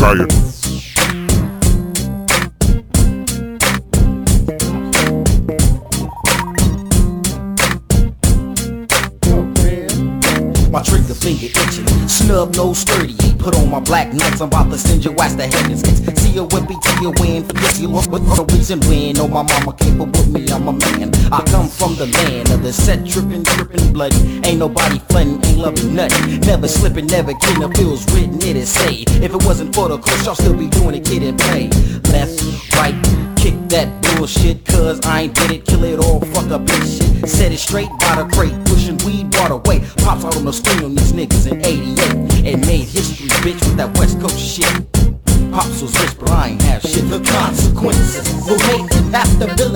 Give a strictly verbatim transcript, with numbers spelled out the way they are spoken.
Tired. My trigger finger itching, snub nose sturdy. Put on my black knights, I'm about to send your ass to heaven's gates. See you wimpy till you win, forget you what the reason win. Oh, my mama came up with me, I'm a man. I come from the land of the set, trippin', drippin', bloody. Ain't nobody floodin', ain't loving nothing. Never slippin', never kidding, the feels written, it is say. If it wasn't for the course, y'all still be doing it, kid and play. Left, right, kick that bullshit, cause I ain't did it, kill it all, fuck up this shit. Set it straight by the crate, pushing weed, water away. Pops out on the screen on these niggas in eighty-eight and made history, bitch, with that West Coast shit. Pops was rich, but I ain't have shit. The consequences will make him have to